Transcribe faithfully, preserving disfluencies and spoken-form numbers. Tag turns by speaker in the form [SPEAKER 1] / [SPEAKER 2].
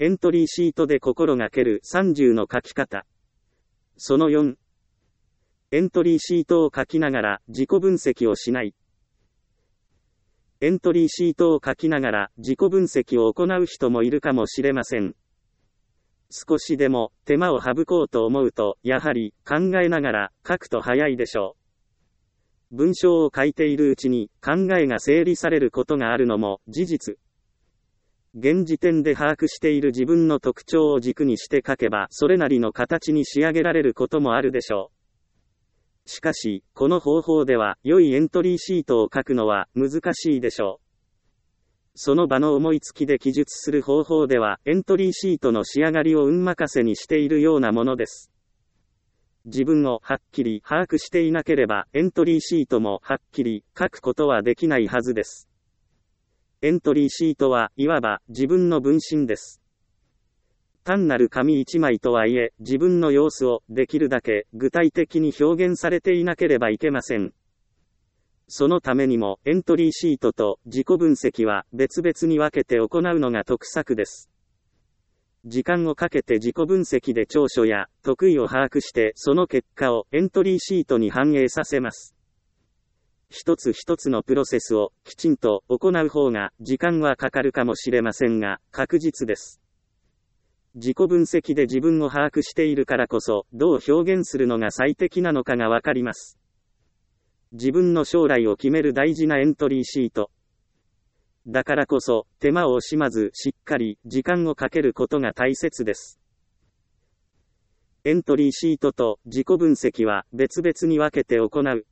[SPEAKER 1] エントリーシートで心がけるさんじゅうの書き方。そのよん。エントリーシートを書きながら自己分析をしない。エントリーシートを書きながら自己分析を行う人もいるかもしれません。少しでも手間を省こうと思うと、やはり考えながら書くと早いでしょう。文章を書いているうちに考えが整理されることがあるのも事実。現時点で把握している自分の特徴を軸にして書けば、それなりの形に仕上げられることもあるでしょう。しかし、この方法では良いエントリーシートを書くのは難しいでしょう。その場の思いつきで記述する方法では、エントリーシートの仕上がりを運任せにしているようなものです。自分をはっきり把握していなければ、エントリーシートもはっきり書くことはできないはずです。エントリーシートはいわば自分の分身です。単なる紙一枚とはいえ、自分の様子をできるだけ具体的に表現されていなければいけません。そのためにも、エントリーシートと自己分析は別々に分けて行うのが得策です。時間をかけて自己分析で長所や得意を把握して、その結果をエントリーシートに反映させます。一つ一つのプロセスをきちんと行う方が時間はかかるかもしれませんが、確実です。自己分析で自分を把握しているからこそ、どう表現するのが最適なのかがわかります。自分の将来を決める大事なエントリーシート。だからこそ、手間を惜しまずしっかり時間をかけることが大切です。エントリーシートと自己分析は別々に分けて行う。